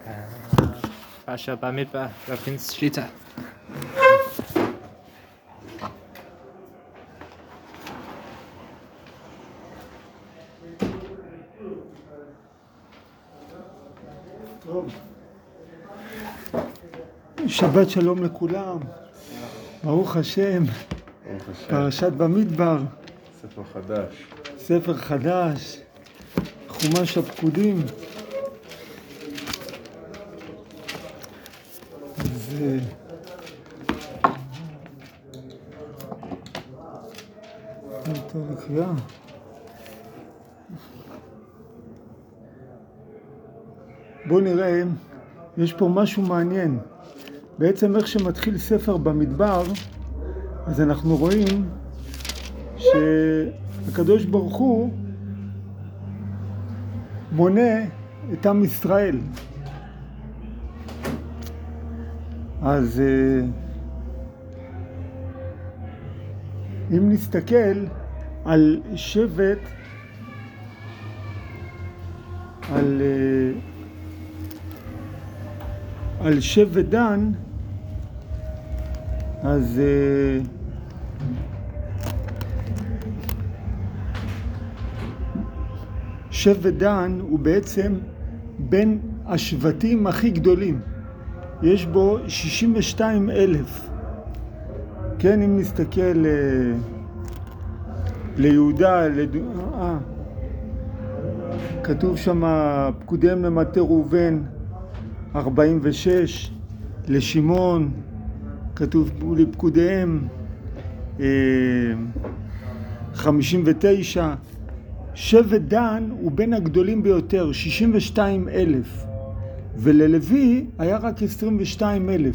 פרשת במדבר, רב קינס שליטה. טוב. שבת שלום לכולם. ברוך השם. פרשת במדבר. ספר חדש. ספר חדש. חומש הפקודים. אז טוב לקריאה. בואו נראה, יש פה משהו מעניין. בעצם איך שמתחיל ספר במדבר, אז אנחנו רואים שהקדוש ברוך הוא מונה את עם ישראל. אז אם נסתכל על שבט, על שבט דן, אז שבט דן הוא בעצם בין השבטים הכי גדולים. יש בו 62,000. כן, אם נסתכל ליהודה, כתוב שם פקודיהם למטה ראובן 46, לשמעון כתוב לפקודיהם 59. שבט דן הוא בין הגדולים ביותר, 62,000, וללוי היה רק 22,000.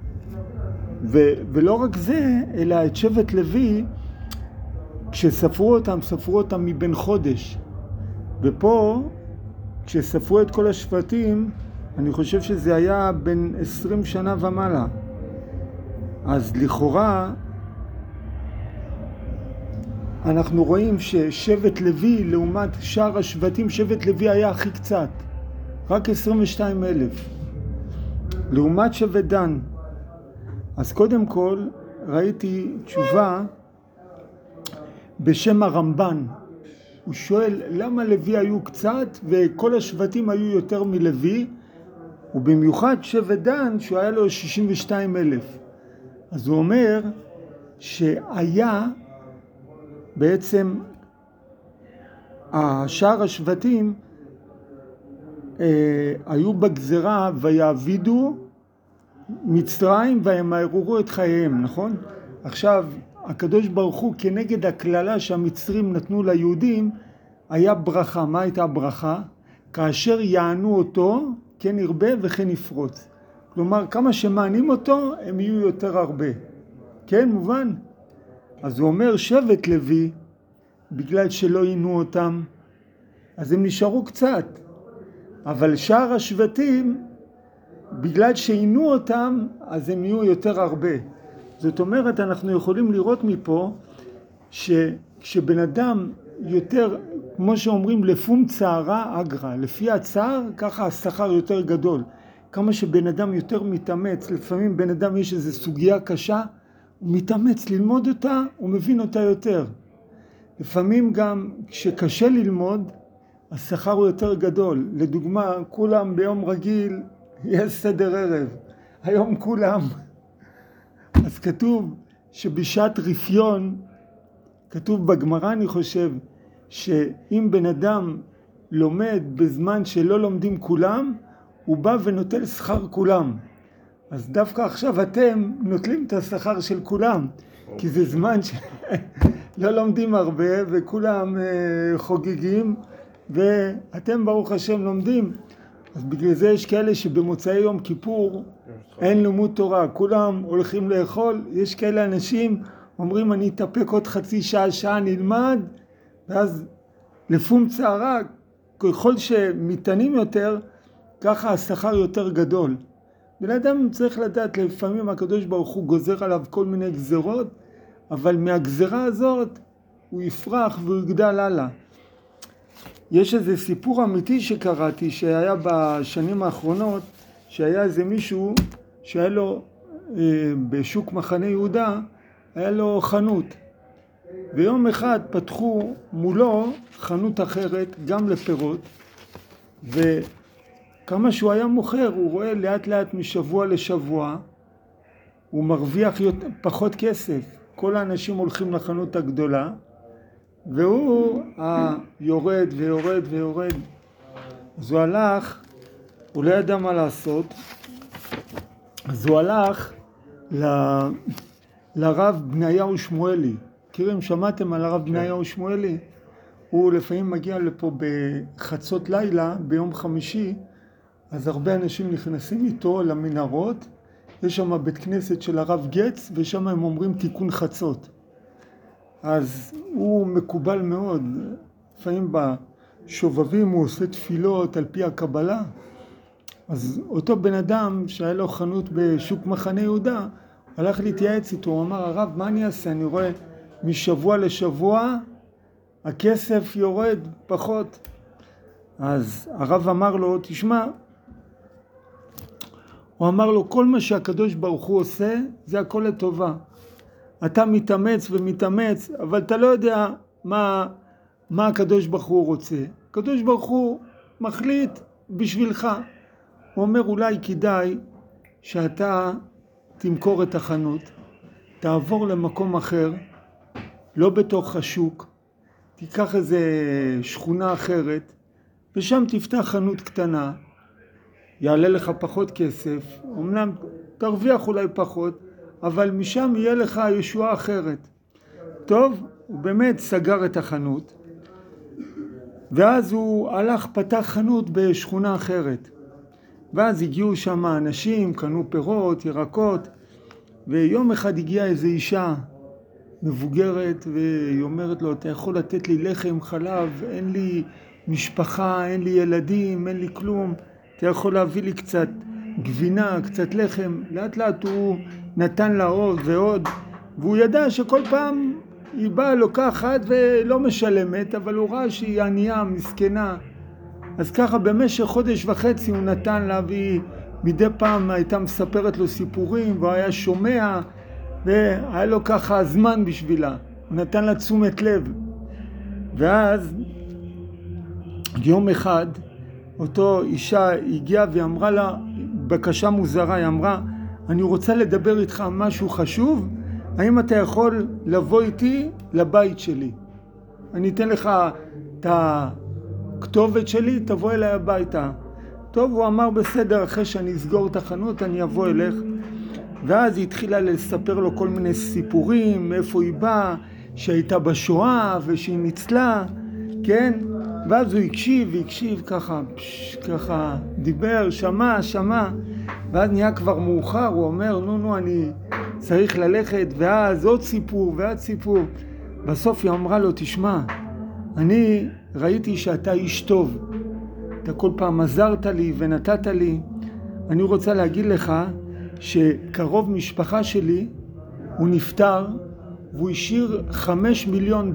ולא רק זה, אלא את שבט לוי, כשספרו אותם מבין חודש. ופה, כשספרו את כל השבטים, אני חושב שזה היה בין 20 שנה ומעלה. אז לכאורה, אנחנו רואים ששבט לוי, לעומת שאר השבטים, שבט לוי היה הכי קצת. רק 22,000. לעומת שבט דן. אז קודם כל, ראיתי תשובה בשם הרמב"ן. הוא שואל למה לוי היו קצת וכל השבטים היו יותר מלוי, ובמיוחד שבט דן שהוא היה לו 62,000. אז הוא אומר שהיה בעצם שאר השבטים היו בגזרה ויעבידו מצרים וימררו את חייהם, נכון? עכשיו הקדוש ברוך הוא כנגד הכללה שהמצרים נתנו ליהודים היה ברכה. מה הייתה ברכה? כאשר יענו אותו כן ירבה וכן יפרוץ. כלומר כמה שמענים אותו הם יהיו יותר הרבה. כן, מובן? אז הוא אומר שבט לוי, בגלל שלא עינו אותם אז הם נשארו קצת, אבל שאר השבטים בגלל שעינו אותם אז הם יהיו יותר הרבה. זאת אומרת, אנחנו יכולים לראות מפה שכשבן אדם יותר, כמו שאומרים, לפום צערה אגרה, לפי הצער ככה השכר יותר גדול. כמה שבן אדם יותר מתאמץ, לפעמים בן אדם יש איזו סוגיה קשה, הוא מתאמץ ללמוד אותה, הוא מבין אותה יותר. לפעמים גם כשקשה ללמוד, השכר הוא יותר גדול. לדוגמה, כולם ביום רגיל יש סדר ערב, היום כולם. אז כתוב שבשעת רפיון, כתוב בגמרא אני חושב, שאם בן אדם לומד בזמן שלא לומדים כולם, הוא בא ונוטל שכר כולם. אז דווקא עכשיו אתם נוטלים את השכר של כולם, כי זה זמן שלא לומדים הרבה וכולם חוגגים, ואתם ברוך השם לומדים. אז בגלל זה יש כאלה שבמוצאי יום כיפור אין לימוד תורה, כולם הולכים לאכול. יש כאלה אנשים אומרים אני אתאפק עוד חצי שעה נלמד, ואז לפום צערה, ככל שמתענים יותר ככה השכר יותר גדול. בן אדם צריך לדעת, לפעמים הקדוש ברוך הוא גוזר עליו כל מיני גזרות, אבל מהגזרה הזאת הוא יפרח והוא יגדל הלאה. יש איזה סיפור אמיתי שקראתי שהיה בשנים האחרונות, שהיה איזה מישהו שהיה לו בשוק מחנה יהודה, היה לו חנות. ויום אחד פתחו מולו חנות אחרת, גם לפירות, וכמה שהוא היה מוכר, הוא רואה לאט לאט משבוע לשבוע, הוא מרוויח פחות כסף. כל האנשים הולכים לחנות הגדולה, והוא יורד ויורד ויורד. אז הוא הלך, הוא לא ידע מה לעשות, אז הוא הלך לרב בניהו שמואלי. מכירים, שמעתם על הרב בניהו שמואלי? הוא לפעמים מגיע לפה בחצות לילה, ביום חמישי, אז הרבה אנשים נכנסים איתו למנהרות, יש שם בית כנסת של הרב גץ, ושם הם אומרים תיקון חצות. אז הוא מקובל מאוד, לפעמים בשובבים הוא עושה תפילות על פי הקבלה. אז אותו בן אדם שהיה לו חנות בשוק מחנה יהודה, הלך להתייעץ איתו, הוא אמר, הרב, מה אני אעשה? אני רואה משבוע לשבוע, הכסף יורד פחות. אז הרב אמר לו, תשמע, הוא אמר לו, כל מה שהקדוש ברוך הוא עושה, זה הכל לטובה. אתה מתאמץ ומתאמץ, אבל אתה לא יודע מה הקדוש ברוך הוא רוצה. הקדוש ברוך הוא מחליט בשבילך. הוא אומר, אולי כדאי שאתה תמכור את החנות, תעבור למקום אחר, לא בתוך השוק, תיקח איזה שכונה אחרת, ושם תפתח חנות קטנה, יעלה לך פחות כסף, אמנם תרוויח אולי פחות, אבל משם יהיה לך ישועה אחרת. טוב, הוא באמת סגר את החנות, ואז הוא הלך פתח חנות בשכונה אחרת. ואז הגיעו שם אנשים, קנו פירות, ירקות, ויום אחד הגיעה איזו אישה מבוגרת, והיא אומרת לו, אתה יכול לתת לי לחם, חלב, אין לי משפחה, אין לי ילדים, אין לי כלום, אתה יכול להביא לי קצת גבינה, קצת לחם. לאט לאט הוא נתן לה עוד ועוד, והוא ידע שכל פעם היא באה לוקחת ולא משלמת, אבל הוא ראה שהיא ענייה, מסכנה. אז ככה במשך חודש וחצי הוא נתן לה, והיא מדי פעם הייתה מספרת לו סיפורים, והוא היה שומע, והיה לו ככה זמן בשבילה. הוא נתן לה תשומת לב. ואז יום אחד אותו אישה הגיעה והיא אמרה לה, בקשה מוזרה, היא אמרה, אני רוצה לדבר איתך על משהו חשוב, האם אתה יכול לבוא איתי לבית שלי? אני אתן לך את הכתובת שלי, תבוא אליי הביתה. טוב, הוא אמר בסדר, אחרי שאני אסגור את החנות אני אבוא אלך. ואז היא התחילה לספר לו כל מיני סיפורים, מאיפה היא באה, שהייתה בשואה ושהיא ניצלה, כן? ואז הוא הקשיב ככה דיבר, שמע, ואז נהיה כבר מאוחר, הוא אומר, נו, אני צריך ללכת, ואז עוד סיפור ועד סיפור. בסוף היא אמרה לו, תשמע, אני ראיתי שאתה איש טוב, אתה כל פעם עזרת לי ונתת לי, אני רוצה להגיד לך שקרוב משפחה שלי, הוא נפטר, והוא השאיר $5 מיליון.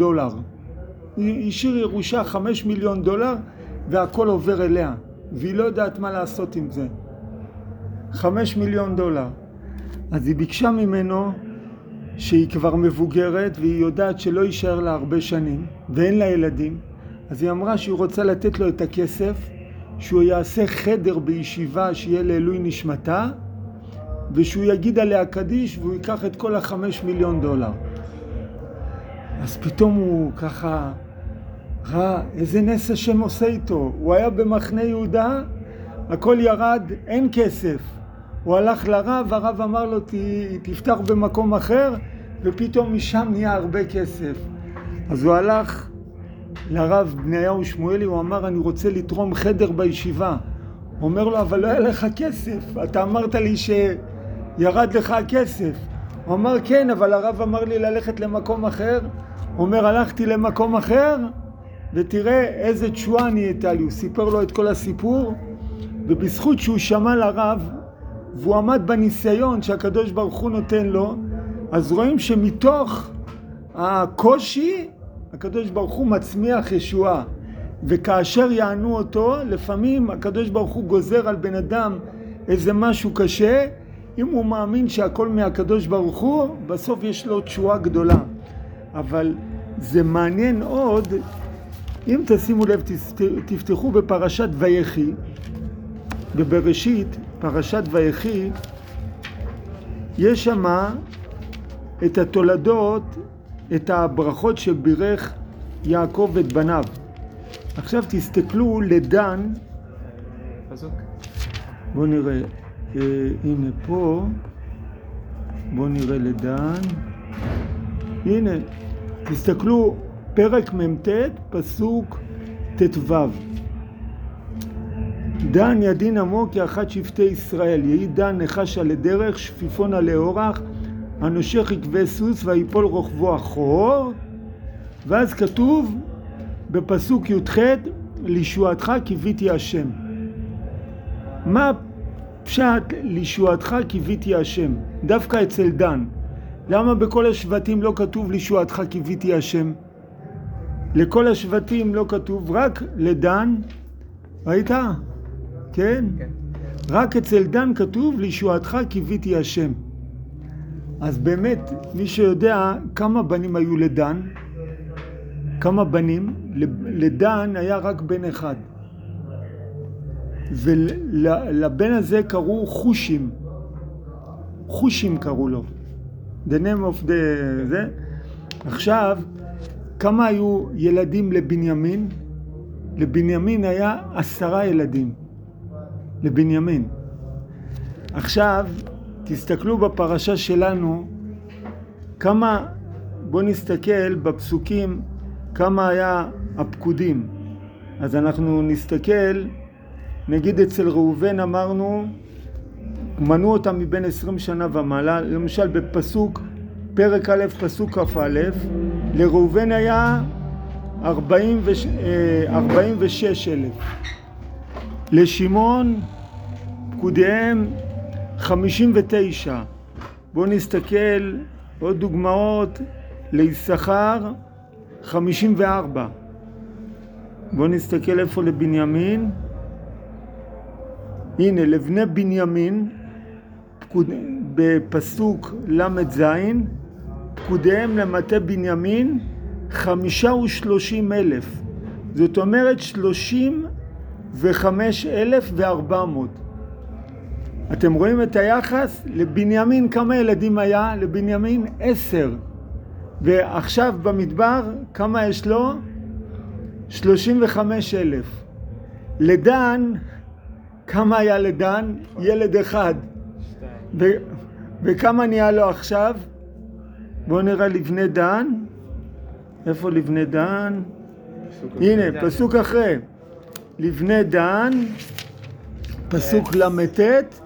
היא השאיר ירושה $5 מיליון, והכל עובר אליה, והיא לא יודעת מה לעשות עם זה. $5 מיליון. אז היא ביקשה ממנו שהיא כבר מבוגרת, והיא יודעת שלא יישאר לה הרבה שנים, ואין לה ילדים. אז היא אמרה שהיא רוצה לתת לו את הכסף, שהוא יעשה חדר בישיבה שיהיה לעילוי נשמתה, ושהוא יגיד עליה קדיש, והוא ייקח את כל $5 מיליון. אז פתאום הוא ככה ראה איזה נס השם עושה איתו. הוא היה במחנה יהודה, הכל ירד, אין כסף. הוא הלך לרב, הרב אמר לו תפתח במקום אחר, ופתאום משם נהיה הרבה כסף. אז הוא הלך לרב בניהו שמואלי, הוא אמר, אני רוצה לתרום חדר בישיבה. הוא אומר לו, אבל לא היה לך כסף, אתה אמרת לי שירד לך הכסף. הוא אמר, כן, אבל הרב אמר לי ללכת למקום אחר. הוא אומר, הלכתי למקום אחר, ותראה איזה תשועה נהייתה לי. הוא סיפר לו את כל הסיפור, ובזכות שהוא שמע לרב, והוא עמד בניסיון שהקדוש ברוך הוא נותן לו, אז רואים שמתוך הקושי, הקדוש ברוך הוא מצמיח ישועה. וכאשר יענו אותו, לפעמים הקדוש ברוך הוא גוזר על בן אדם איזה משהו קשה, אם הוא מאמין שהכל מהקדוש ברוך הוא, בסוף יש לו תשועה גדולה. אבל זה מעניין עוד, אם תשימו לב, תפתחו בפרשת ויחי, בבראשית, פרשת ויחי, יש שם את התולדות, את הברכות שבירך יעקב את בניו. עכשיו תסתכלו לדן, פסוק. בואו נראה, הנה פה, בואו נראה לדן, הנה, תסתכלו פרק מ"ט, פסוק ט"ו. דן ידין עמו כאחת שבטי ישראל, יהי דן נחש על הדרך, שפיפון עלי אורח, הנושך יקבה סוס ויפול רוכבו אחור. ואז כתוב בפסוק י"ח, לישועתך קיוויתי השם. מה פשט לישועתך קיוויתי השם? דווקא אצל דן. למה בכל השבטים לא כתוב לישועתך קיוויתי השם? לכל השבטים לא כתוב, רק לדן, ראית? כן? כן. רק אצל דן כתוב לישועתך קיוויתי השם. אז באמת, מי שיודע כמה בנים היו לדן, כמה בנים, לדן היה רק בן אחד. ולבן הזה קראו חושים. חושים קראו לו. The name of the... זה. עכשיו, כמה היו ילדים לבנימין? לבנימין היה 10 ילדים. לבנימין. עכשיו, תסתכלו בפרשה שלנו, כמה, בואו נסתכל בפסוקים, כמה היה הפקודים. אז אנחנו נסתכל, נגיד אצל ראובן אמרנו, מנו אותם מבין 20 שנה ומעלה, למשל בפסוק, פרק א' פסוק כ"א, לראובן היה 46,000. לשמעון פקודיהם 59. בואו נסתכל עוד דוגמאות, ליששכר 54. בואו נסתכל איפה לבנימין. הנה לבני בנימין בפסוק ל"ז, פקודיהם למטה בנימין 35,000. זאת אומרת 35,400. אתם רואים את היחס? לבנימין כמה ילדים היה? לבנימין 10. ועכשיו במדבר כמה יש לו? 35,000. לדן, כמה היה לדן? ילד אחד. וכמה נהיה לו עכשיו? בואו נראה לבני דן. איפה לבני דן? הנה, פסוק אחרי. לבני דן, פסוק למ"ט,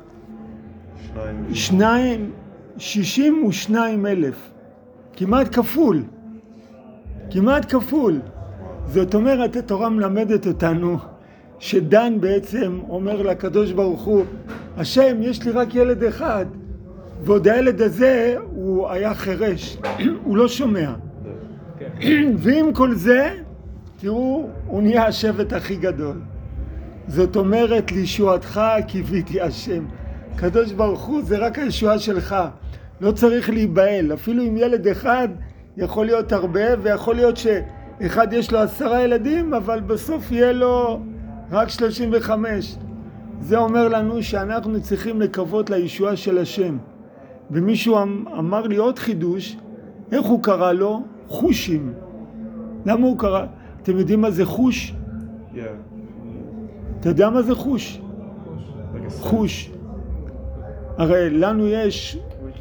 62,000. כמעט כפול. כמעט כפול. זאת אומרת, התורה מלמדת אותנו שדן בעצם אומר לקדוש ברוך הוא, השם, יש לי רק ילד אחד, ועוד הילד הזה הוא היה חירש, הוא לא שומע. ועם כל זה, תראו, הוא נהיה השבט הכי גדול. זאת אומרת, לישועתך קיוויתי השם. קדוש ברוך הוא זה רק הישועה שלך. לא צריך להיבהל. אפילו עם ילד אחד יכול להיות הרבה, ויכול להיות שאחד יש לו 10 ילדים, אבל בסוף יהיה לו רק 35. זה אומר לנו שאנחנו צריכים לקוות לישועה של השם. ומישהו אמר לי עוד חידוש, איך הוא קרא לו? חושים. למה הוא קרא? אתם יודעים מה זה חוש? Yeah. אתה יודע מה זה חוש? חוש. הרי לנו יש...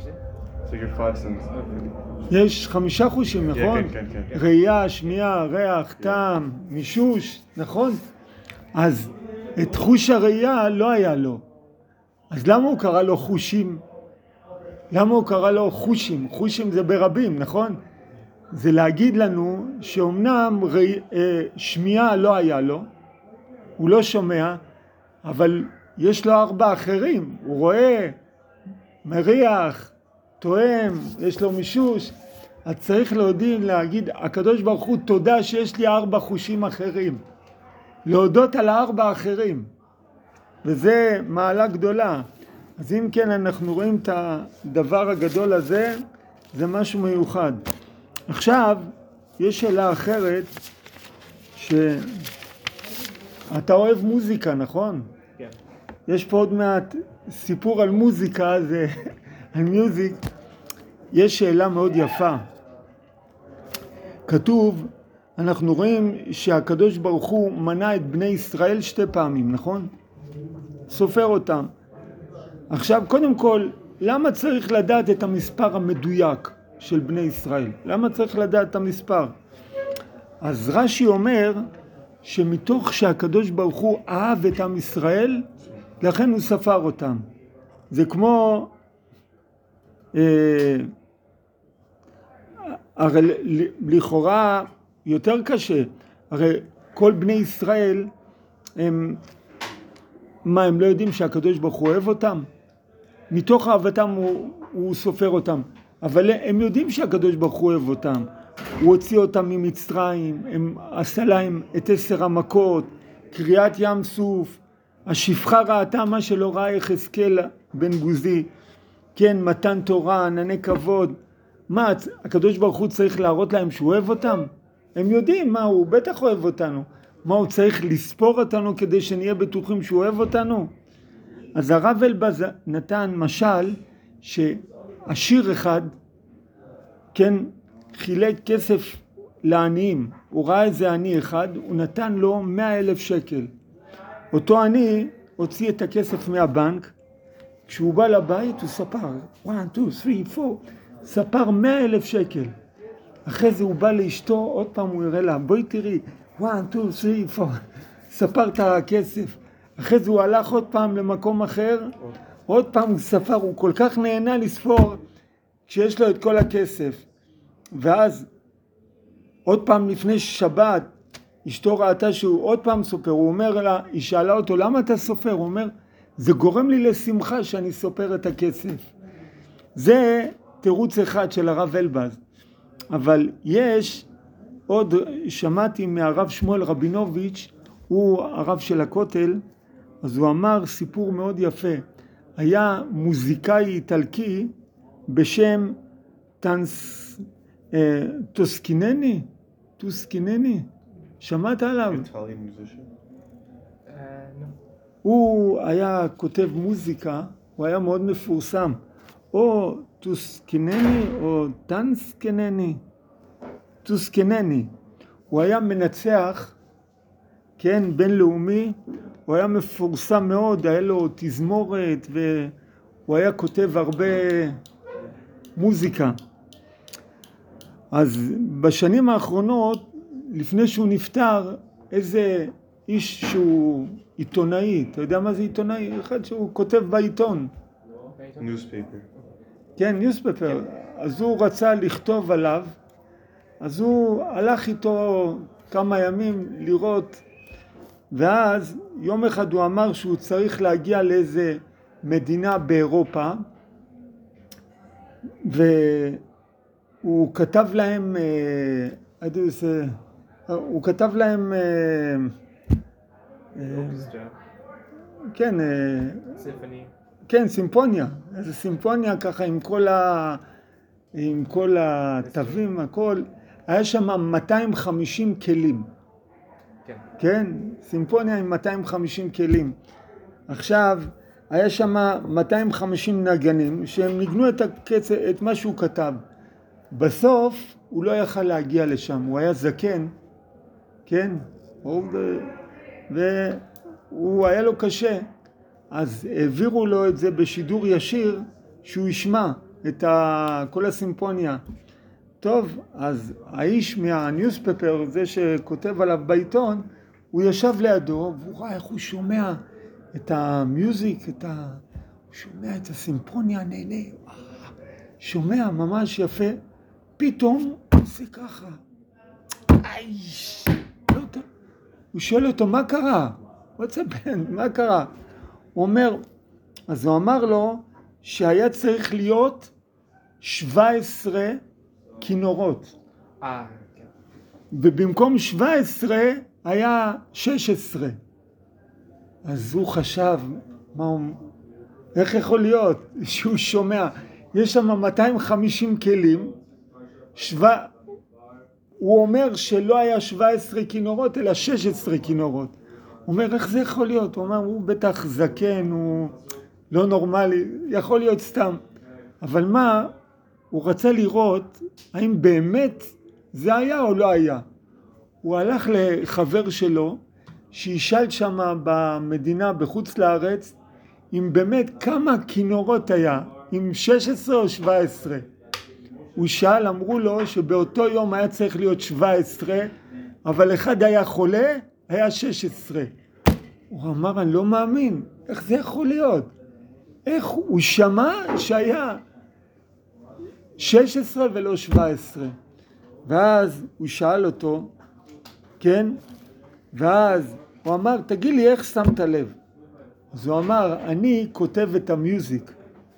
יש 5 חושים, נכון? כן. ראייה, שמיעה, ריח, טעם, מישוש, נכון? אז את חוש הראייה לא היה לו. אז למה הוא קרא לו חושים? למה הוא קרא לו חושים? חושים זה ברבים, נכון? זה להגיד לנו שאומנם שמיעה לא היה לו, הוא לא שומע, אבל יש לו 4 אחרים. הוא רואה, מריח, תואם, יש לו מישוש. אז צריך להגיד, הקדוש ברוך הוא, תודה שיש לי 4 חושים אחרים. להודות על 4 האחרים, וזה מעלה גדולה. אז אם כן אנחנו רואים את הדבר הגדול הזה, זה משהו מיוחד. עכשיו יש שאלה אחרת, שאתה אוהב מוזיקה, נכון? כן. יש פה עוד מעט סיפור על מוזיקה, זה על מיוזיק. יש שאלה מאוד יפה. כתוב, אנחנו רואים שהקדוש ברוך הוא מנה את בני ישראל 2 פעמים, נכון? סופר אותם. עכשיו, קודם כל, למה צריך לדעת את המספר המדויק של בני ישראל? למה צריך לדעת את המספר? אז רש"י אומר שמתוך שהקדוש ברוך הוא אהב את עם ישראל, לכן הוא ספר אותם. זה כמו, הרי לכאורה יותר קשה, הרי כל בני ישראל הם לא יודעים שהקדוש ברוך הוא אוהב אותם? מתוך אהבתם הוא סופר אותם, אבל הם יודעים שהקדוש ברוך הוא אוהב אותם. הוא הוציא אותם ממצרים, עשה להם את 10 המכות, קריעת ים סוף, השפחה ראתה מה שלא ראה יחזקאל בן גוזי, כן, מתן תורה, ענני כבוד. מה, הקדוש ברוך הוא צריך להראות להם שהוא אוהב אותם? הם יודעים מה, הוא בטח אוהב אותנו. מה, הוא צריך לספור אותנו כדי שנהיה בטוחים שהוא אוהב אותנו? אז הרב אלבז נתן משל שעשיר אחד, כן, חילק כסף לעניים. הוא ראה איזה עני אחד, הוא נתן לו 100,000 שקל. אותו עני הוציא את הכסף מהבנק, כשהוא בא לבית הוא ספר 1, 2, 3, 4, ספר 100,000 שקל. אחרי זה הוא בא לאשתו, עוד פעם הוא יראה לה, בואי תראי, 1, 2, 3, 4, ספר את הכסף. אחרי זה הוא הלך עוד פעם למקום אחר, עוד פעם הוא ספר, הוא כל כך נהנה לספור כשיש לו את כל הכסף. ואז עוד פעם לפני שבת אשתו ראתה שהוא עוד פעם סופר, הוא אומר לה, היא שאלה אותו למה אתה סופר? הוא אומר, זה גורם לי לשמחה שאני סופר את הכסף. זה תירוץ אחד של הרב אלבז. אבל יש עוד, שמעתי מהרב שמואל רבינוביץ', הוא הרב של הכותל, אז הוא אמר סיפור מאוד יפה. היה מוזיקאי איטלקי בשם טוסקינני, שמעת עליו? הוא היה כותב מוזיקה, הוא היה מאוד מפורסם, או טוסקינני או טוסקינני. הוא היה מנצח, כן, בינלאומי, הוא היה מפורסם מאוד, היה לו תזמורת והוא היה כותב הרבה מוזיקה. אז בשנים האחרונות, לפני שהוא נפטר, איזה איש שהוא עיתונאי, אתה יודע מה זה עיתונאי? אחד שהוא כותב בעיתון. ניוספייפר. כן, ניוספייפר. אז הוא רצה לכתוב עליו, אז הוא הלך איתו כמה ימים לראות, ואז יום אחד הוא אמר שהוא צריך להגיע לאיזה מדינה באירופה, והוא כתב להם, הוא כתב להם, כן, כן, סימפוניה, איזה סימפוניה ככה עם כל התווים, הכל, היה שם 250 כלים. כן, סימפוניה עם 250 כלים. עכשיו, היה שם 250 נגנים שהם ניגנו את מה שהוא כתב. בסוף הוא לא יכל להגיע לשם, הוא היה זקן, כן, והוא היה לו קשה, אז העבירו לו את זה בשידור ישיר שהוא ישמע את כל הסימפוניה. טוב, אז האיש מהניוספפר, זה שכותב עליו בעיתון, הוא ישב לידו והוא ראה איך הוא שומע את המיוזיק, הוא שומע את הסימפוניה, נהנה, שומע ממש יפה, פתאום הוא עושה ככה, הוא שואל אותו מה קרה? מה קרה? הוא אומר, אז הוא אמר לו שהיה צריך להיות 17 כינורות, ובמקום 17 היה 16. אז הוא חשב, איך יכול להיות שהוא שומע, יש שם 250 כלים, הוא אומר שלא היה 17 כינורות אלא 16 כינורות. הוא אומר איך זה יכול להיות? הוא אומר הוא בטח זקן, הוא לא נורמלי, יכול להיות סתם. אבל מה? הוא רצה לראות האם באמת זה היה או לא היה. הוא הלך לחבר שלו שישאל שם במדינה בחוץ לארץ אם באמת כמה כינורות היה, אם 16 או 17. הוא שאל, אמרו לו שבאותו יום היה צריך להיות 17, אבל אחד היה חולה, היה 16. הוא אמר, אני לא מאמין, איך זה יכול להיות? איך הוא שמע שהיה 16 ולא 17. ואז הוא שאל אותו, כן? ואז הוא אמר, תגיד לי איך שמת לב? אז הוא אמר, אני כותב את המיוזיק.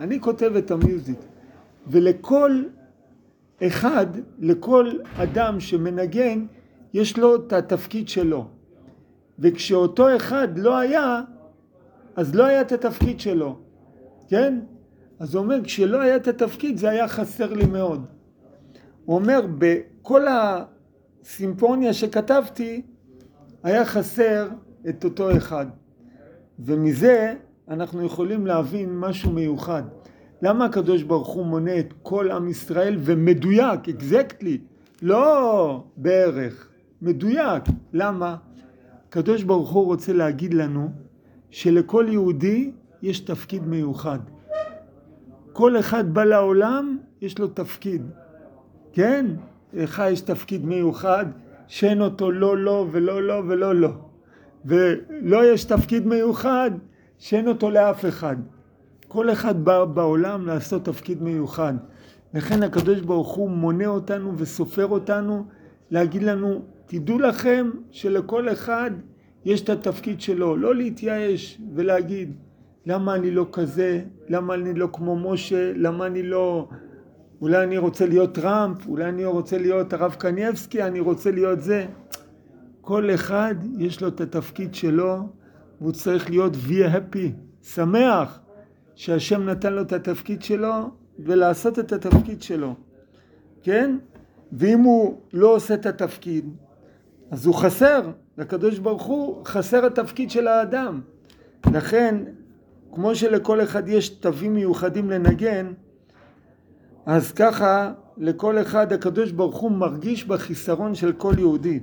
ולכל אחד, לכל אדם שמנגן, יש לו את התפקיד שלו. וכשאותו אחד לא היה, אז לא היה את התפקיד שלו. כן? אז הוא אומר, כשלא היה את התפקיד, זה היה חסר לי מאוד. הוא אומר, בכל הסימפוניה שכתבתי, היה חסר את אותו אחד. ומזה אנחנו יכולים להבין משהו מיוחד. למה הקדוש ברוך הוא מונה את כל עם ישראל ומדויק, exactly, לא בערך, מדויק. למה? הקדוש ברוך הוא רוצה להגיד לנו שלכל יהודי יש תפקיד מיוחד. כל אחד בא לעולם יש לו תפקיד. כן? לך יש תפקיד מיוחד, שאין אותו לא ולא. ולא יש תפקיד מיוחד, שאין אותו לאף אחד. כל אחד בא בעולם לעשות תפקיד מיוחד. לכן הקדוש ברוך הוא מונה אותנו וסופר אותנו, להגיד לנו, תדעו לכם שלכל אחד יש את התפקיד שלו. לא להתייאש ולהגיד, למה אני לא כזה? למה אני לא כמו משה? למה אני לא... אולי אני רוצה להיות טראמפ, אולי אני רוצה להיות הרב קניאבסקי, אני רוצה להיות זה. כל אחד יש לו את התפקיד שלו, והוא צריך להיות be happy, שמח, שהשם נתן לו את התפקיד שלו, ולעשות את התפקיד שלו. כן? ואם הוא לא עושה את התפקיד, אז הוא חסר, לקדוש ברוך הוא חסר התפקיד של האדם. לכן, כמו שלכל אחד יש תווים מיוחדים לנגן, אז ככה לכל אחד הקדוש ברוך הוא מרגיש בחיסרון של כל יהודי.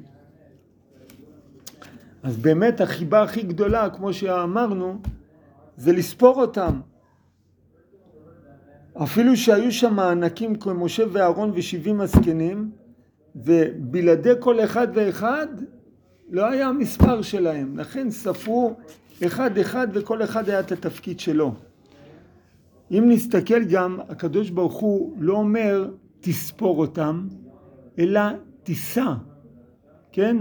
אז באמת החיבה הכי גדולה, כמו שאמרנו, זה לספור אותם. אפילו שהיו שם ענקים כמו משה ואהרון ו70 הזקנים, ובלעדי כל אחד ואחד לא היה המספר שלהם. לכן ספרו אחד אחד וכל אחד היה את התפקיד שלו. אם נסתכל גם, הקדוש ברוך הוא לא אומר תספור אותם, אלא תישא. כן?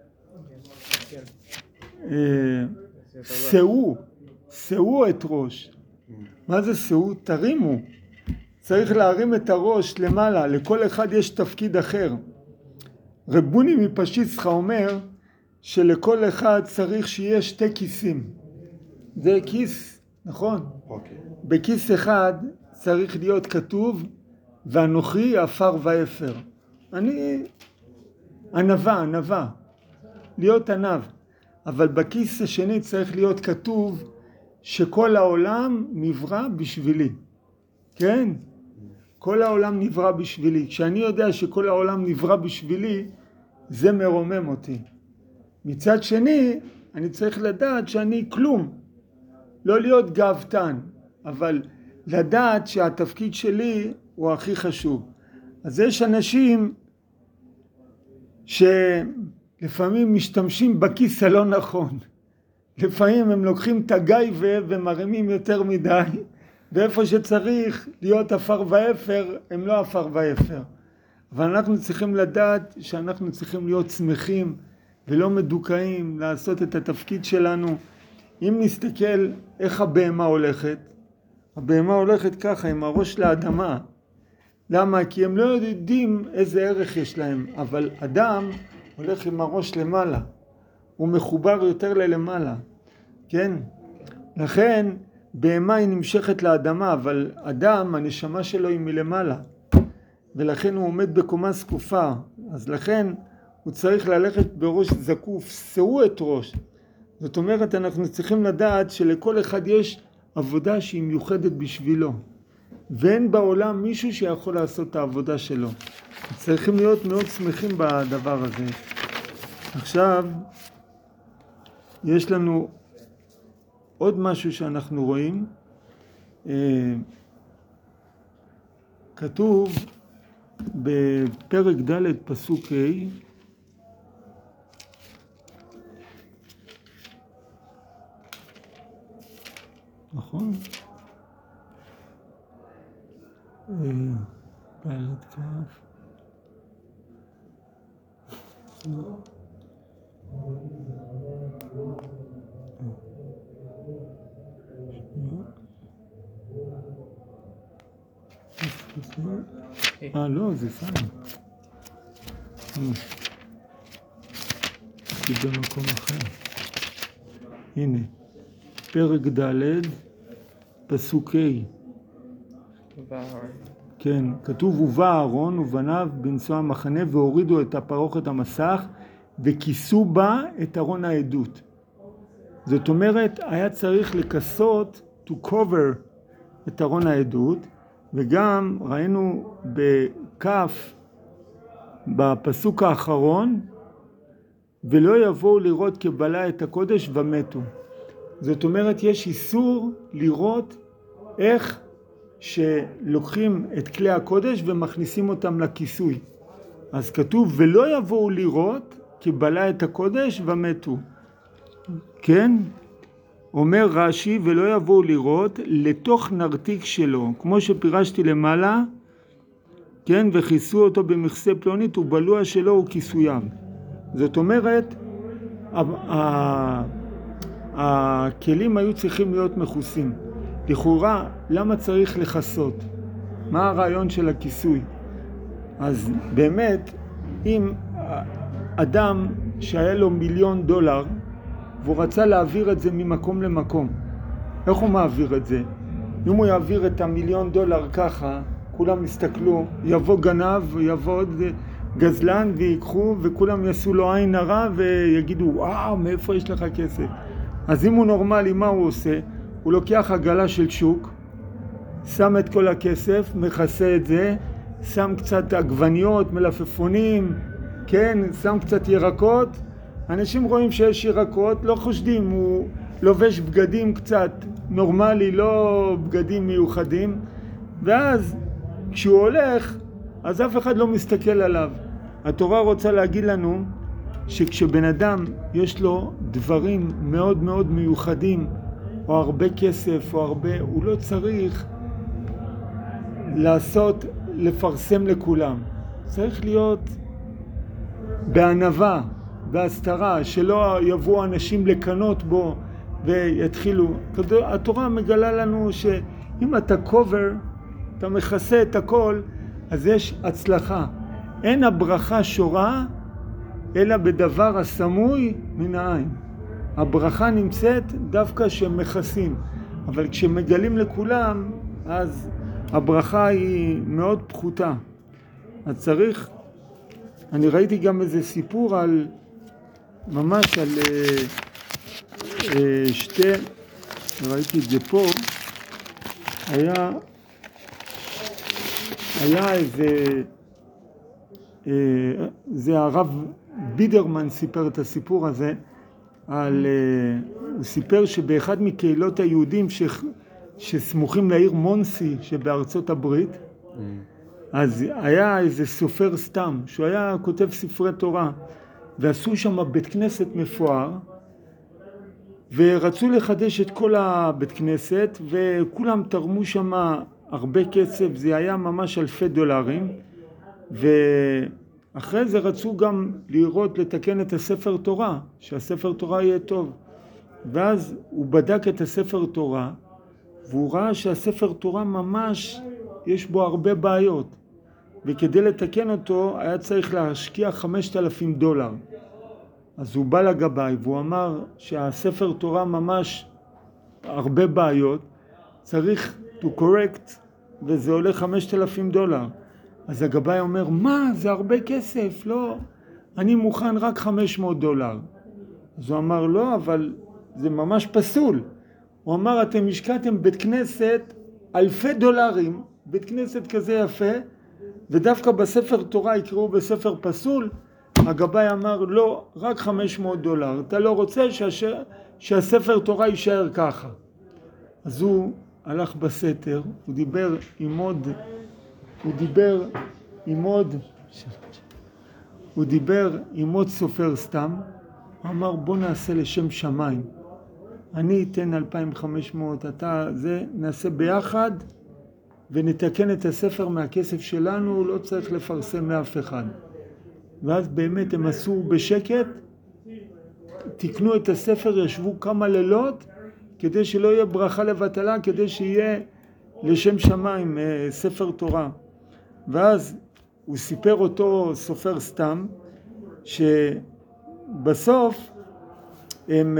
שאו את ראש. מה זה שאו? תרימו. צריך להרים את הראש למעלה, לכל אחד יש תפקיד אחר. רבוני מפשיסחה אומר שלכל אחד צריך שיהיה 2 כיסים. זה כיס, נכון? בכיס אחד צריך להיות כתוב ואנוכי עפר ואפר. אני ענווה, להיות ענב. אבל בכיס השני צריך להיות כתוב שכל העולם נברא בשבילי. כן? כל העולם נברא בשבילי. כשאני יודע שכל העולם נברא בשבילי, זה מרומם אותי. מצד שני, אני צריך לדעת שאני כלום. לא להיות גאוותן, אבל לדעת שהתפקיד שלי הוא הכי חשוב. אז יש אנשים שלפעמים משתמשים בכיס הלא נכון. לפעמים הם לוקחים את הגייבה ומרימים יותר מדי, ואיפה שצריך להיות עפר ואפר, הם לא עפר ואפר. אבל אנחנו צריכים לדעת שאנחנו צריכים להיות שמחים ולא מדוכאים, לעשות את התפקיד שלנו. אם נסתכל איך הבהמה הולכת, הבהמה הולכת ככה עם הראש לאדמה. למה? כי הם לא יודעים איזה ערך יש להם, אבל אדם הולך עם הראש למעלה. הוא מחובר יותר ללמעלה, כן? לכן בהמה היא נמשכת לאדמה, אבל אדם, הנשמה שלו היא מלמעלה, ולכן הוא עומד בקומה זקופה, אז לכן הוא צריך ללכת בראש זקוף, שאו את ראש. זאת אומרת, אנחנו צריכים לדעת שלכל אחד יש עבודה שהיא מיוחדת בשבילו, ואין בעולם מישהו שיכול לעשות את העבודה שלו. צריכים להיות מאוד שמחים בדבר הזה. עכשיו, יש לנו עוד משהו שאנחנו רואים. כתוב בפרק ד' פסוק ה', נכון? פלט כף. לא, זה סתם. זה במקום אחר. הנה, פרק ד' פסוק ה'. כן, כתוב ובא אהרון ובניו בנסוע המחנה והורידו את הפרוכת המסך וכיסו בה את ארון העדות. זאת אומרת, היה צריך לכסות, to cover את ארון העדות, וגם ראינו בכף בפסוק האחרון, ולא יבואו לראות כבלה את הקודש ומתו. זאת אומרת, יש איסור לראות איך שלוקחים את כלי הקודש ומכניסים אותם לכיסוי. אז כתוב ולא יבואו לראות כבלה את הקודש ומתו. כן? אומר רש"י ולא יבואו לראות לתוך נרתיק שלו, כמו שפירשתי למעלה, כן? וכיסו אותו במכסה פלונית ובלוע שלו וכיסוייו. זאת אומרת, הכלים היו צריכים להיות מכוסים. לכאורה, למה צריך לכסות? מה הרעיון של הכיסוי? אז באמת, אם אדם שהיה לו $1,000,000 והוא רצה להעביר את זה ממקום למקום, איך הוא מעביר את זה? אם הוא יעביר את $1,000,000 ככה, כולם יסתכלו, יבוא גנב, יבוא עוד גזלן ויקחו, וכולם יעשו לו עין הרע ויגידו, וואו, מאיפה יש לך כסף? אז אם הוא נורמלי, מה הוא עושה? הוא לוקח עגלה של שוק, שם את כל הכסף, מכסה את זה, שם קצת עגבניות, מלפפונים, כן, שם קצת ירקות. אנשים רואים שיש ירקות, לא חושדים, הוא לובש בגדים קצת נורמלי, לא בגדים מיוחדים, ואז כשהוא הולך, אז אף אחד לא מסתכל עליו. התורה רוצה להגיד לנו שכשבן אדם יש לו דברים מאוד מאוד מיוחדים, או הרבה כסף, או הרבה, הוא לא צריך לפרסם לכולם. צריך להיות בענווה, בהסתרה, שלא יבואו אנשים לקנות בו ויתחילו. התורה מגלה לנו שאם אתה קובר, אתה מכסה את הכל, אז יש הצלחה. אין הברכה שורה, אלא בדבר הסמוי מן העין. הברכה נמצאת דווקא שמכסים, אבל כשמגלים לכולם, אז הברכה היא מאוד פחותה. אז צריך, אני ראיתי גם איזה סיפור על, ממש על ראיתי את זה פה, היה איזה, זה הרב בידרמן סיפר את הסיפור הזה, הוא סיפר שבאחד מקהילות היהודים שסמוכים לעיר מונסי שבארצות הברית, אז היה איזה סופר סתם, שהוא היה כותב ספרי תורה, ועשו שם בית כנסת מפואר, ורצו לחדש את כל הבית כנסת, וכולם תרמו שם הרבה כסף, זה היה ממש $1,000, ואחרי זה רצו גם לראות, לתקן את הספר תורה, שהספר תורה יהיה טוב. ואז הוא בדק את הספר תורה, והוא ראה שהספר תורה ממש יש בו הרבה בעיות, וכדי לתקן אותו היה צריך להשקיע $5,000. אז הוא בא לגבאי והוא אמר שהספר תורה ממש הרבה בעיות, צריך to correct, וזה עולה $5,000. אז הגבאי אומר, מה, זה הרבה כסף, לא, אני מוכן רק $500. אז הוא אמר, לא, אבל זה ממש פסול. הוא אמר, אתם השקעתם בית כנסת $אלפי, בית כנסת כזה יפה, ודווקא בספר תורה יקראו בספר פסול. הגבאי אמר, לא, רק $500. אתה לא רוצה שהספר תורה יישאר ככה. אז הוא הלך בסתר, הוא דיבר עם עוד סופר סתם. הוא אמר, בוא נעשה לשם שמיים. אני אתן 2,500, אתה זה, נעשה ביחד ונתקן את הספר מהכסף שלנו, לא צריך לפרסם מאף אחד. ואז באמת הם עשו בשקט, תקנו את הספר, ישבו כמה לילות, כדי שלא יהיה ברכה לבטלה, כדי שיהיה לשם שמיים ספר תורה. ואז הוא סיפר אותו סופר סתם, שבסוף הם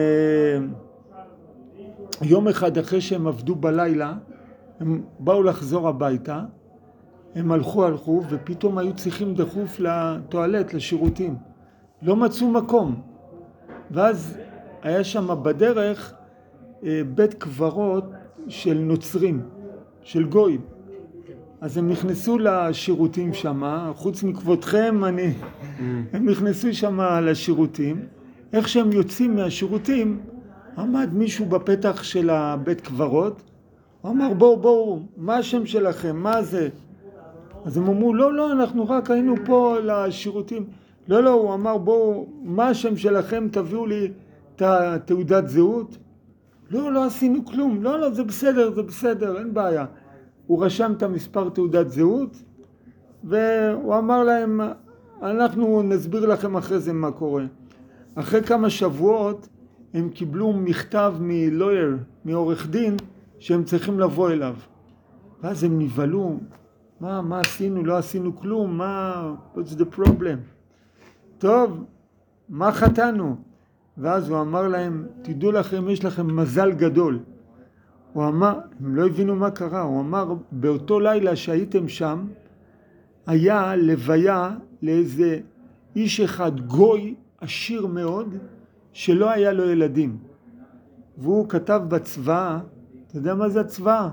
יום אחד אחרי שהם עבדו בלילה, הם באו לחזור הביתה, הם הלכו ופתאום היו צריכים דחוף לטואלט, לשירותים. לא מצאו מקום. ואז היה שם בדרך בית קברות של נוצרים, של גויים. אז הם נכנסו לשירותים שם, חוץ מכבודכם, הם נכנסו שם לשירותים. איך שהם יוצאים מהשירותים, עמד מישהו בפתח של הבית קברות, הוא אמר, בואו, מה השם שלכם, מה זה? אז הם אמרו, לא, אנחנו רק היינו פה לשירותים. לא, הוא אמר, בואו, מה השם שלכם, תביאו לי את תעודת זהות. לא עשינו כלום, לא, זה בסדר, אין בעיה. הוא רשם את המספר תעודת זהות, והוא אמר להם, אנחנו נסביר לכם אחרי זה מה קורה. אחרי כמה שבועות, הם קיבלו מכתב מלויר, מעורך דין, שהם צריכים לבוא אליו. ואז הם נבהלו, מה עשינו? לא עשינו כלום, what's the problem? טוב, מה חטאנו? ואז הוא אמר להם, תדעו לכם, יש לכם מזל גדול. הוא אמר, הם לא הבינו מה קרה, הוא אמר, באותו לילה שהייתם שם, היה לוויה לאיזה איש אחד, גוי עשיר מאוד, שלא היה לו ילדים. והוא כתב בצבא, אתה יודע מה זה הצבא?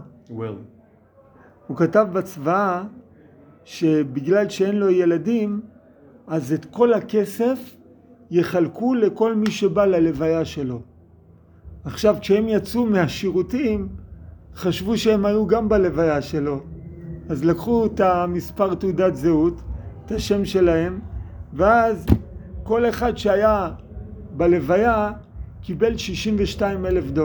הוא כתב בצבא שבגלל שאין לו ילדים, אז את כל הכסף יחלקו לכל מי שבא ללוויה שלו. עכשיו כשהם יצאו מהשירותים, חשבו שהם היו גם בלוויה שלו. אז לקחו את המספר תעודת זהות, את השם שלהם, ואז כל אחד שהיה בלוויה קיבל $62,000.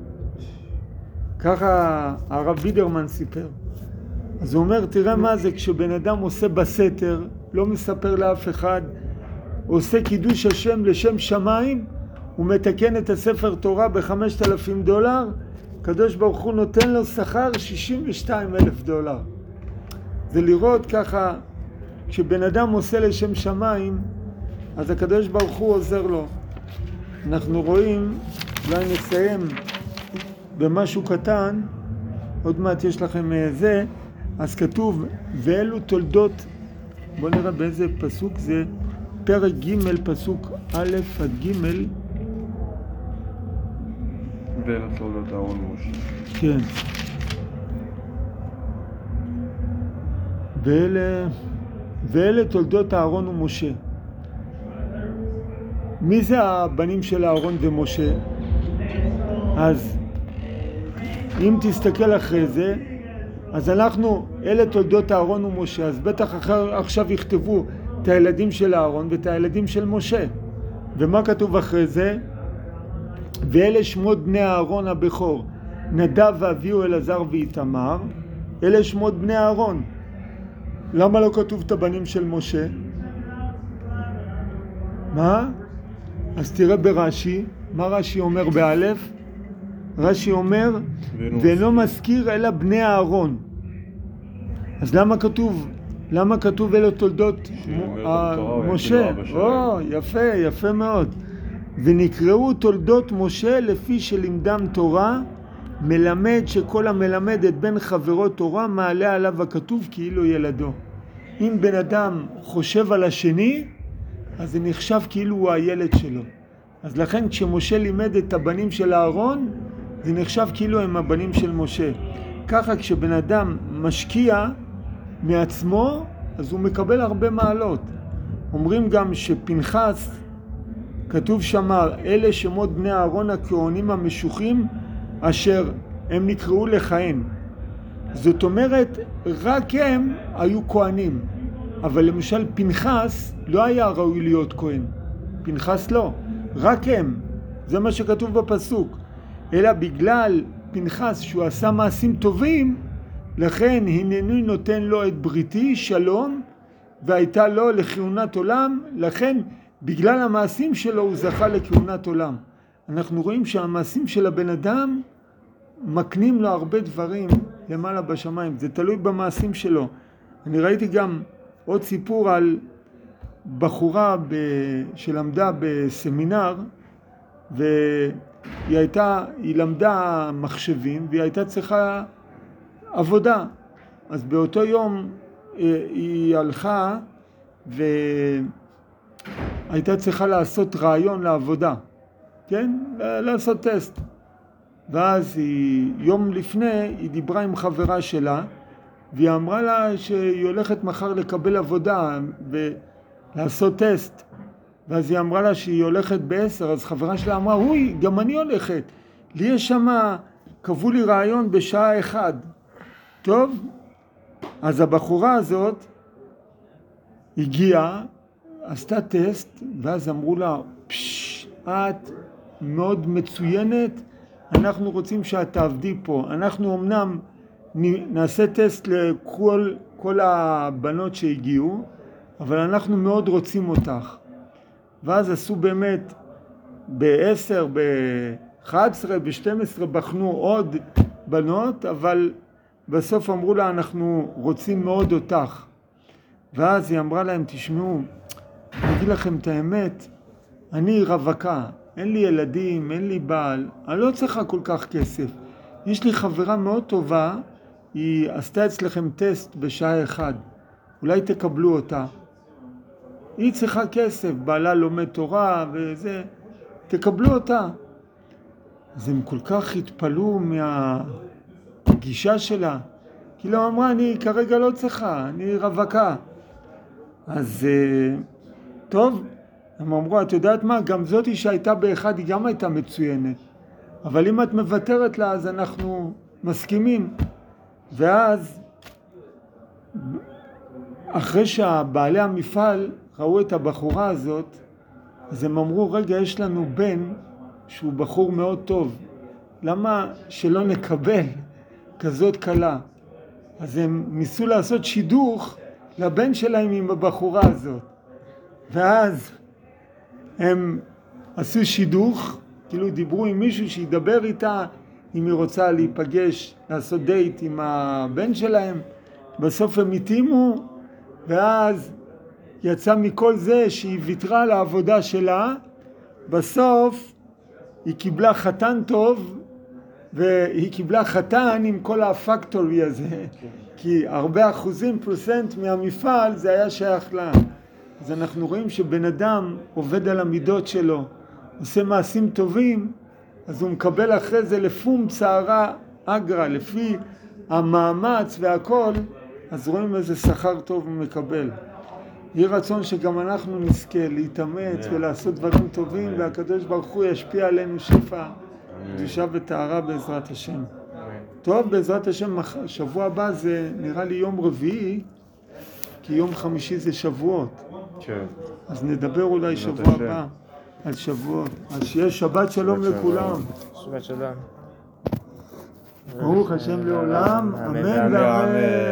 ככה הרב בידרמן סיפר. אז הוא אומר, תראה מה זה, כשבן אדם עושה בסתר, לא מספר לאף אחד, עושה קידוש השם לשם שמיים, הוא מתקן את הספר תורה $5,000, הקדוש ברוך הוא נותן לו שכר $62,000. זה לראות ככה, כשבן אדם עושה לשם שמיים, אז הקדוש ברוך הוא עוזר לו. אנחנו רואים, אולי נסיים במשהו קטן, עוד מעט יש לכם זה, אז כתוב, ואלו תולדות, בואו נראה באיזה פסוק זה, פרק ג' פסוק א' עד ג'. ואלה תולדות אהרון ומשה. כן. ואלה תולדות אהרון ומשה. מי זה הבנים של אהרון ומשה? אז אם תסתכל אחרי זה, אז אלה תולדות אהרון ומשה, אז בטח עכשיו יכתבו את הילדים של אהרון ואת הילדים של משה. ומה כתוב אחרי זה? ואלה שמות בני אהרון הבכור, נדב ואביהו אלעזר ואיתמר, אלה שמות בני אהרון. למה לא כתוב את הבנים של משה? מה? אז תראה ברש"י, מה רש"י אומר באלף? רש"י אומר, ולא מזכיר אלא בני אהרון. אז למה כתוב אלה תולדות משה? יפה מאוד. ונקראו תולדות משה לפי שלימדם תורה, מלמד שכל המלמד את בן חברו תורה מעלה עליו הכתוב כאילו ילדו. אם בן אדם חושב על השני, אז זה נחשב כאילו הוא הילד שלו. אז לכן כשמשה לימד את הבנים של אהרון, זה נחשב כאילו הם הבנים של משה. ככה כשבן אדם משקיע מעצמו, אז הוא מקבל הרבה מעלות. אומרים גם שפנחס, כתוב שמה, אלה שמות בני אהרון הכהנים המשוחים, אשר הם נקראו לכהן. זאת אומרת, רק הם היו כהנים. אבל למשל פנחס לא היה ראוי להיות כהן. פנחס לא, רק הם. זה מה שכתוב בפסוק. אלא בגלל פנחס שהוא עשה מעשים טובים, לכן הנני נותן לו את בריתי שלום, והייתה לו לכהונת עולם. לכן בגלל המעשים שלו הוא זכה לכהונת עולם. אנחנו רואים שהמעשים של הבן אדם מקנים לו הרבה דברים למעלה בשמיים. זה תלוי במעשים שלו. אני ראיתי גם עוד סיפור על בחורה שלמדה בסמינר, והיא למדה מחשבים והיא הייתה צריכה עבודה. אז באותו יום היא הלכה והייתה צריכה לעשות רעיון לעבודה, כן? לעשות טסט. ואז יום לפני היא דיברה עם חברה שלה, והיא אמרה לה שהיא הולכת מחר לקבל עבודה ולעשות טסט. ואז היא אמרה לה שהיא הולכת ב10, אז חברה שלה אמרה, אוי, גם אני הולכת. לי יש שמה, קבעו לי רעיון בשעה 1. טוב, אז הבחורה הזאת הגיעה, עשתה טסט, ואז אמרו לה, את מאוד מצוינת, אנחנו רוצים שאת תעבדי פה. אנחנו אמנם נעשה טסט לכל הבנות שהגיעו, אבל אנחנו מאוד רוצים אותך. ואז עשו באמת ב10, ב11, ב12 בחנו עוד בנות, אבל בסוף אמרו לה, אנחנו רוצים מאוד אותך. ואז היא אמרה להם, תשמעו, אני אגיד לכם את האמת, אני רווקה, אין לי ילדים, אין לי בעל, אני לא צריכה כל כך כסף. יש לי חברה מאוד טובה, היא עשתה אצלכם טסט בשעה 1, אולי תקבלו אותה. היא צריכה כסף, בעלה לומד תורה וזה, תקבלו אותה. אז הם כל כך התפלאו מהגישה שלה, כי לא אמרה, אני כרגע לא צריכה, אני רווקה. אז טוב, הם אמרו, את יודעת מה, גם זאת שהייתה באחד, היא גם הייתה מצוינת. אבל אם את מוותרת לה, אז אנחנו מסכימים. ואז, אחרי שהבעלי המפעל ראו את הבחורה הזאת, אז הם אמרו, רגע, יש לנו בן שהוא בחור מאוד טוב. למה שלא נקבל כזאת קלה? אז הם ניסו לעשות שידוך לבן שלהם עם הבחורה הזאת. ואז הם עשו שידוך, כאילו דיברו עם מישהו שידבר איתה, אם היא רוצה להיפגש, לעשות דייט עם הבן שלהם. בסוף הם התאימו, ואז יצא מכל זה שהיא ויתרה על העבודה שלה. בסוף היא קיבלה חתן טוב, והיא קיבלה חתן עם כל הפקטורי הזה, כי הרבה אחוזים פרסנט מהמפעל זה היה שייך לה. אז אנחנו רואים שבן אדם עובד על המידות שלו, עושה מעשים טובים, אז הוא מקבל אחרי זה לפום צערה אגרה, לפי המאמץ והכל, אז רואים איזה שכר טוב הוא מקבל. יהיה רצון שגם אנחנו נזכה להתאמץ ולעשות דברים טובים, והקדוש ברוך הוא ישפיע עלינו שפע, קדושה וטהרה בעזרת השם. טוב, בעזרת השם, שבוע הבא זה נראה לי יום רביעי, כי יום חמישי זה שבועות. כן. אז נדבר אולי שבוע הבא על שבועות. אז שיהיה שבת שלום לכולם. שבת שלום. ברוך השם לעולם, אמן ואמן.